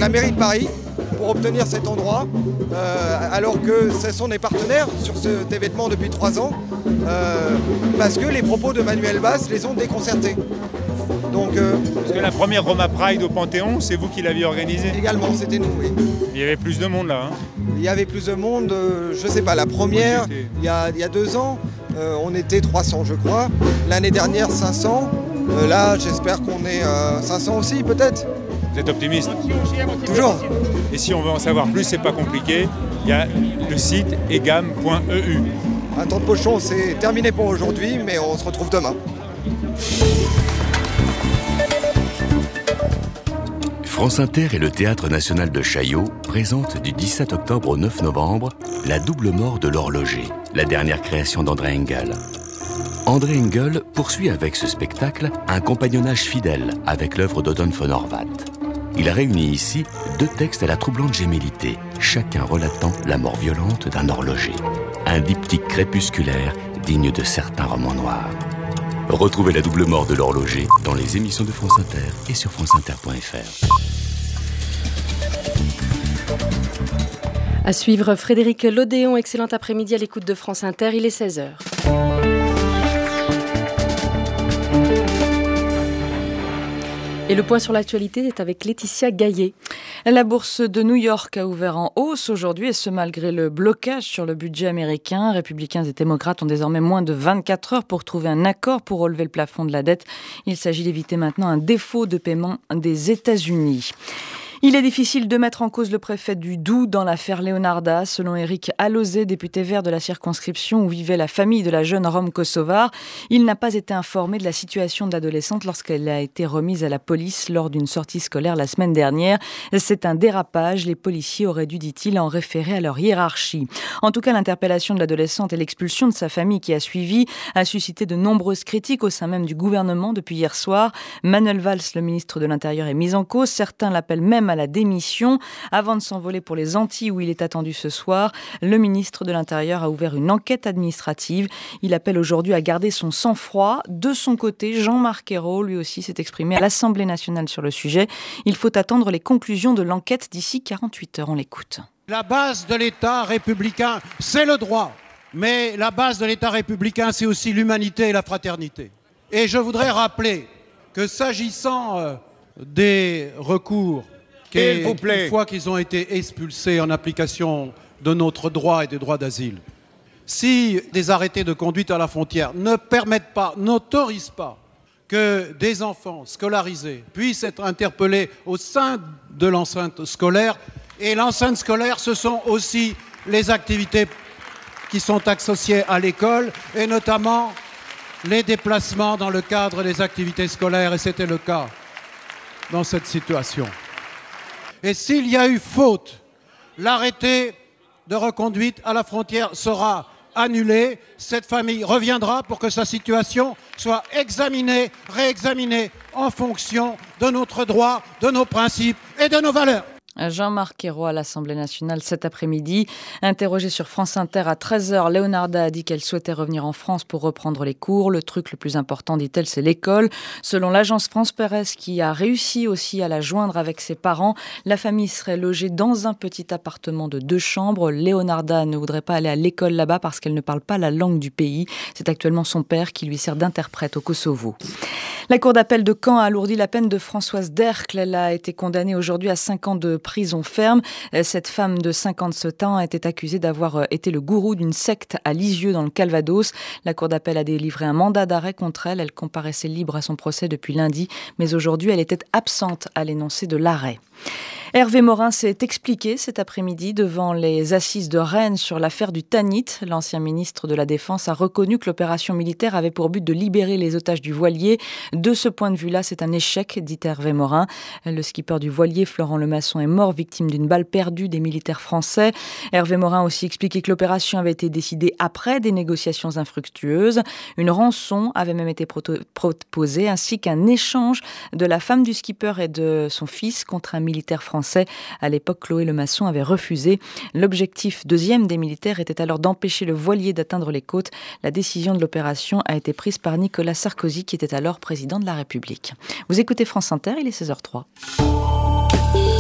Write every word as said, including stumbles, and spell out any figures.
la mairie de Paris pour obtenir cet endroit, euh, alors que ce sont des partenaires sur cet événement depuis trois ans, euh, parce que les propos de Manuel Valls les ont déconcertés. Donc, euh, Parce que la première Roma Pride au Panthéon, c'est vous qui l'aviez organisée ? Également, c'était nous, oui. Il y avait plus de monde là, hein ? Il y avait plus de monde, euh, je sais pas, la première, Oui, il y a, il y a deux ans, euh, on était trois cents, je crois. L'année dernière, cinq cents. Euh, là, j'espère qu'on est euh, cinq cents aussi, peut-être. Vous êtes optimiste ? Toujours. Et si on veut en savoir plus, c'est pas compliqué. Il y a le site egam point e u. Un temps de pochon, c'est terminé pour aujourd'hui, mais on se retrouve demain. France Inter et le Théâtre National de Chaillot présentent du dix-sept octobre au neuf novembre La double mort de l'horloger, la dernière création d'André Engel. André Engel poursuit avec ce spectacle un compagnonnage fidèle avec l'œuvre d'Odon von Horvath. Il a réuni ici deux textes à la troublante gémellité, chacun relatant la mort violente d'un horloger. Un diptyque crépusculaire digne de certains romans noirs. Retrouvez La double mort de l'horloger dans les émissions de France Inter et sur france inter point f r. À suivre, Frédéric Lodéon, excellent après-midi à l'écoute de France Inter, il est seize heures. Et le point sur l'actualité est avec Laetitia Gaillet. La bourse de New York a ouvert en hausse aujourd'hui, et ce malgré le blocage sur le budget américain. Républicains et démocrates ont désormais moins de vingt-quatre heures pour trouver un accord pour relever le plafond de la dette. Il s'agit d'éviter maintenant un défaut de paiement des États-Unis. Il est difficile de mettre en cause le préfet du Doubs dans l'affaire Leonarda. Selon Éric Alauzet, député vert de la circonscription où vivait la famille de la jeune Rome kosovar, il n'a pas été informé de la situation de l'adolescente lorsqu'elle a été remise à la police lors d'une sortie scolaire la semaine dernière. C'est un dérapage. Les policiers auraient dû, dit-il, en référer à leur hiérarchie. En tout cas, l'interpellation de l'adolescente et l'expulsion de sa famille qui a suivi a suscité de nombreuses critiques au sein même du gouvernement depuis hier soir. Manuel Valls, le ministre de l'Intérieur, est mis en cause. Certains l'appellent même à la démission. Avant de s'envoler pour les Antilles où il est attendu ce soir, le ministre de l'Intérieur a ouvert une enquête administrative. Il appelle aujourd'hui à garder son sang-froid. De son côté, Jean-Marc Ayrault, lui aussi, s'est exprimé à l'Assemblée nationale sur le sujet. Il faut attendre les conclusions de l'enquête d'ici quarante-huit heures. On l'écoute. La base de l'État républicain, c'est le droit. Mais la base de l'État républicain, c'est aussi l'humanité et la fraternité. Et je voudrais rappeler que s'agissant euh, des recours Et une fois qu'ils ont été expulsés en application de notre droit et des droits d'asile, si des arrêtés de conduite à la frontière ne permettent pas, n'autorisent pas que des enfants scolarisés puissent être interpellés au sein de l'enceinte scolaire, et l'enceinte scolaire, ce sont aussi les activités qui sont associées à l'école, et notamment les déplacements dans le cadre des activités scolaires, et c'était le cas dans cette situation. Et s'il y a eu faute, l'arrêté de reconduite à la frontière sera annulé. Cette famille reviendra pour que sa situation soit examinée, réexaminée en fonction de notre droit, de nos principes et de nos valeurs. Jean-Marc Ayrault à l'Assemblée nationale cet après-midi. Interrogé sur France Inter à treize heures, Leonarda a dit qu'elle souhaitait revenir en France pour reprendre les cours. Le truc le plus important, dit-elle, c'est l'école. Selon l'agence France Presse, qui a réussi aussi à la joindre avec ses parents, la famille serait logée dans un petit appartement de deux chambres. Leonarda ne voudrait pas aller à l'école là-bas parce qu'elle ne parle pas la langue du pays. C'est actuellement son père qui lui sert d'interprète au Kosovo. La cour d'appel de Caen a alourdi la peine de Françoise Dercle. Elle a été condamnée aujourd'hui à cinq ans de prison ferme. Cette femme de cinquante-sept ans était accusée d'avoir été le gourou d'une secte à Lisieux dans le Calvados. La cour d'appel a délivré un mandat d'arrêt contre elle. Elle comparaissait libre à son procès depuis lundi, mais aujourd'hui elle était absente à l'énoncé de l'arrêt. Hervé Morin s'est expliqué cet après-midi devant les assises de Rennes sur l'affaire du Tanit. L'ancien ministre de la Défense a reconnu que l'opération militaire avait pour but de libérer les otages du voilier. De ce point de vue-là, c'est un échec, dit Hervé Morin. Le skipper du voilier, Florent Lemasson, est mort victime d'une balle perdue des militaires français. Hervé Morin a aussi expliqué que l'opération avait été décidée après des négociations infructueuses. Une rançon avait même été proto- proposée, ainsi qu'un échange de la femme du skipper et de son fils contre un militaire français. À l'époque, Chloé Lemasson avait refusé. L'objectif deuxième des militaires était alors d'empêcher le voilier d'atteindre les côtes. La décision de l'opération a été prise par Nicolas Sarkozy, qui était alors président de la République. Vous écoutez France Inter, il est seize heures zéro trois.